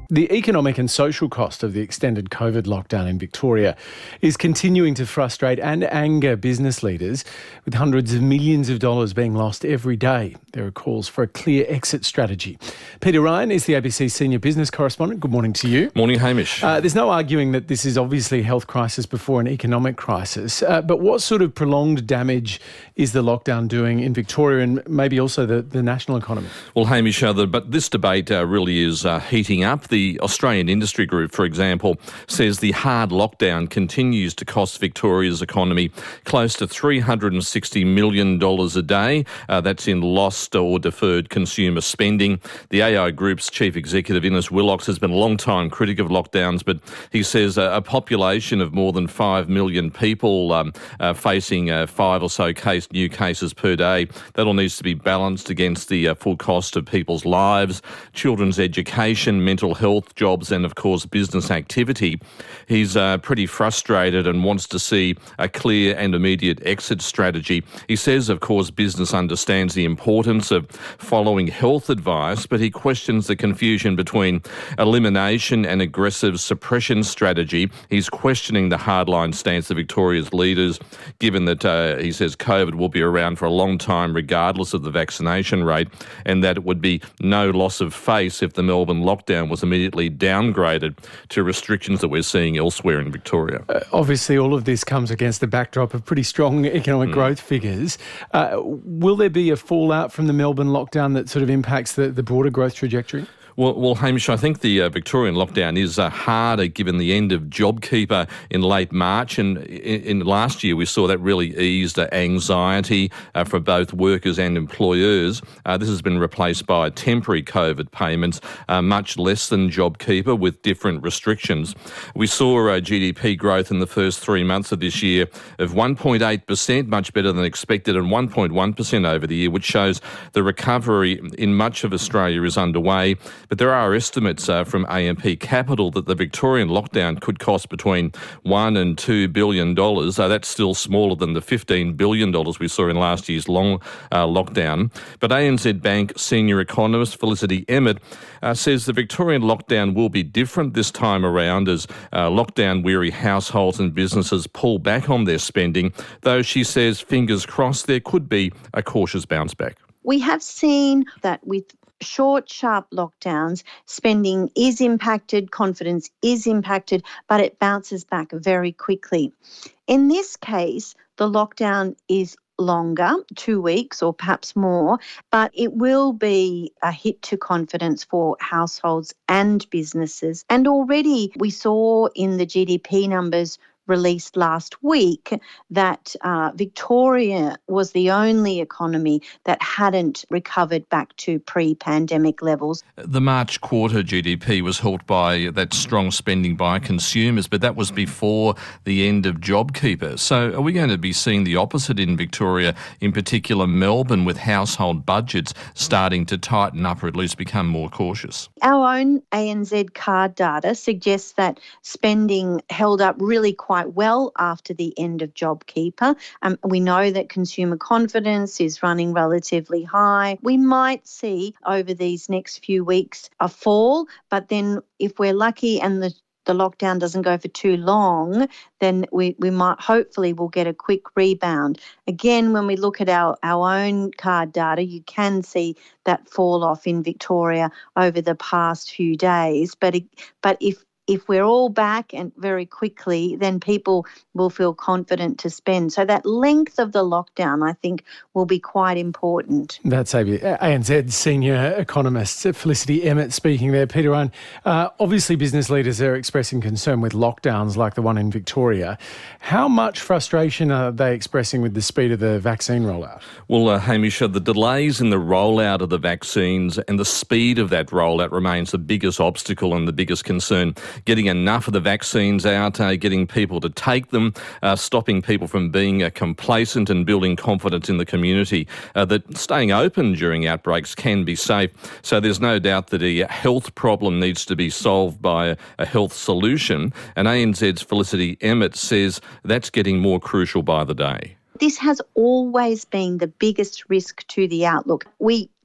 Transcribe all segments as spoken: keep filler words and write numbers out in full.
The economic and social cost of the extended COVID lockdown in Victoria is continuing to frustrate and anger business leaders, with hundreds of millions of dollars being lost every day. There are calls for a clear exit strategy. Peter Ryan is the A B C senior business correspondent. Good morning to you. Morning, Hamish. Uh, there's no arguing that this is obviously a health crisis before an economic crisis, uh, but what sort of prolonged damage is the lockdown doing in Victoria and maybe also the, the national economy? Well, Hamish, uh, the, but this debate uh, really is uh, heating up. The Australian Industry Group, for example, says the hard lockdown continues to cost Victoria's economy close to three hundred sixty million dollars a day. Uh, that's in lost or deferred consumer spending. The A I Group's chief executive, Innes Willox, has been a long-time critic of lockdowns, but he says a, a population of more than five million people um, uh, facing uh, five or so case, new cases per day, that all needs to be balanced against the uh, full cost of people's lives, children's education, mental health, jobs and, of course, business activity. He's uh, pretty frustrated and wants to see a clear and immediate exit strategy. He says, of course, business understands the importance of following health advice, but he questions the confusion between elimination and aggressive suppression strategy. He's questioning the hardline stance of Victoria's leaders, given that, uh, he says, COVID will be around for a long time regardless of the vaccination rate, and that it would be no loss of face if the Melbourne lockdown was immediately downgraded to restrictions that we're seeing elsewhere in Victoria. Uh, obviously, all of this comes against the backdrop of pretty strong economic mm. growth figures. Uh, will there be a fallout from the Melbourne lockdown that sort of impacts the, the broader growth trajectory? Well, well, Hamish, I think the uh, Victorian lockdown is uh, harder given the end of JobKeeper in late March, and in, in last year we saw that really eased uh, anxiety uh, for both workers and employers. Uh, this has been replaced by temporary COVID payments, uh, much less than JobKeeper with different restrictions. We saw uh, G D P growth in the first three months of this year of one point eight percent, much better than expected, and one point one percent over the year, which shows the recovery in much of Australia is underway. But there are estimates uh, from A M P Capital that the Victorian lockdown could cost between one and two billion dollars. Uh, that's still smaller than the fifteen billion dollars we saw in last year's long uh, lockdown. But A N Z Bank senior economist Felicity Emmett uh, says the Victorian lockdown will be different this time around as uh, lockdown-weary households and businesses pull back on their spending, though she says, fingers crossed, there could be a cautious bounce back. We have seen that with short, sharp lockdowns, spending is impacted, confidence is impacted, but it bounces back very quickly. In this case, the lockdown is longer, two weeks or perhaps more, but it will be a hit to confidence for households and businesses. And already we saw in the G D P numbers released last week that uh, Victoria was the only economy that hadn't recovered back to pre-pandemic levels. The March quarter G D P was helped by that strong spending by consumers, but that was before the end of JobKeeper. So are we going to be seeing the opposite in Victoria, in particular Melbourne, with household budgets starting to tighten up or at least become more cautious? Our own A N Z card data suggests that spending held up really quite well after the end of JobKeeper. Um, we know that consumer confidence is running relatively high. We might see over these next few weeks a fall, but then if we're lucky and the the lockdown doesn't go for too long, then we, we might hopefully will get a quick rebound. Again, when we look at our, our own card data, you can see that fall off in Victoria over the past few days. But it, but if If we're all back and very quickly, then people will feel confident to spend. So that length of the lockdown, I think, will be quite important. That's A N Z senior economist Felicity Emmett speaking there. Peter Ryan, uh, obviously business leaders are expressing concern with lockdowns like the one in Victoria. How much frustration are they expressing with the speed of the vaccine rollout? Well, uh, Hamish, uh, the delays in the rollout of the vaccines and the speed of that rollout remains the biggest obstacle and the biggest concern. Getting enough of the vaccines out, uh, getting people to take them, uh, stopping people from being uh, complacent and building confidence in the community uh, that staying open during outbreaks can be safe. So there's no doubt that a health problem needs to be solved by a, a health solution. And A N Z's Felicity Emmett says that's getting more crucial by the day. This has always been the biggest risk to the outlook. We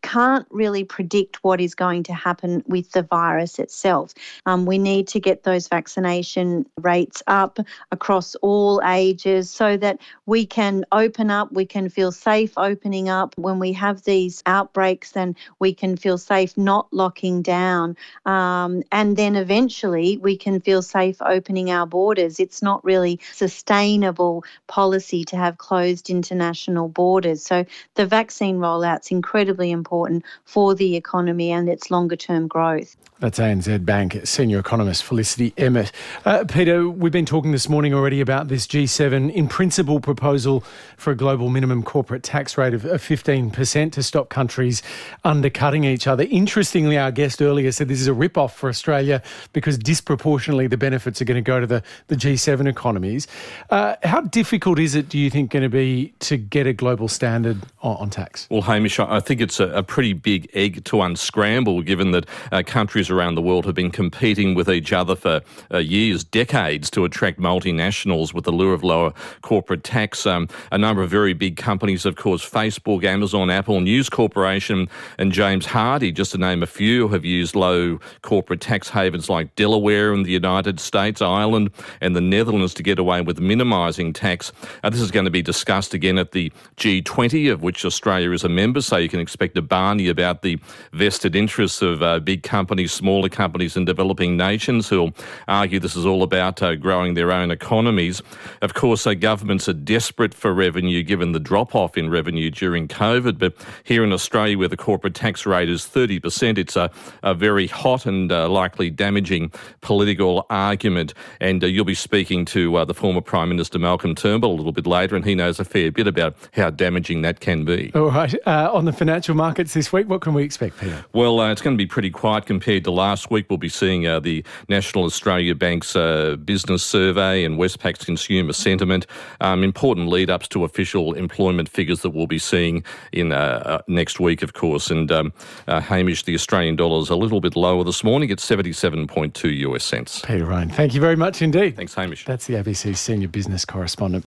can't really predict what is going to happen with the virus itself. Um, we need to get those vaccination rates up across all ages so that we can open up, we can feel safe opening up. When we have these outbreaks, then we can feel safe not locking down. Um, and then eventually we can feel safe opening our borders. It's not really sustainable policy to have closed international borders. So the vaccine rollout's incredibly important for the economy and its longer term growth. That's A N Z Bank senior economist Felicity Emmett. Uh, Peter, we've been talking this morning already about this G seven in principle proposal for a global minimum corporate tax rate of fifteen percent to stop countries undercutting each other. Interestingly, our guest earlier said this is a rip-off for Australia because disproportionately the benefits are going to go to the, the G seven economies. Uh, how difficult is it, do you think, going to be to get a global standard on, on tax? Well, Hamish, I think it's a, a pretty big egg to unscramble, given that uh, countries around the world have been competing with each other for uh, years, decades, to attract multinationals with the lure of lower corporate tax. Um, a number of very big companies, of course, Facebook, Amazon, Apple, News Corporation and James Hardie, just to name a few, have used low corporate tax havens like Delaware in the United States, Ireland and the Netherlands to get away with minimising tax. Uh, this is going to be discussed again at the G twenty, of which Australia is a member, so you can expect a Barney about the vested interests of uh, big companies, smaller companies in developing nations who'll argue this is all about uh, growing their own economies. Of course, uh, governments are desperate for revenue given the drop-off in revenue during COVID, but here in Australia where the corporate tax rate is thirty percent, it's a, a very hot and uh, likely damaging political argument. And uh, you'll be speaking to uh, the former Prime Minister Malcolm Turnbull a little bit later, and he knows a fair bit about how damaging that can be. All right. Uh, on the financial markets this week, what can we expect, Peter? Well, uh, it's going to be pretty quiet compared to last week. We'll be seeing uh, the National Australia Bank's uh, business survey and Westpac's consumer sentiment, um, important lead-ups to official employment figures that we'll be seeing in uh, uh, next week, of course. And um, uh, Hamish, the Australian dollar is a little bit lower this morning at seventy-seven point two U S cents. Peter Ryan, thank you very much indeed. Thanks, Hamish. That's the A B C senior business correspondent.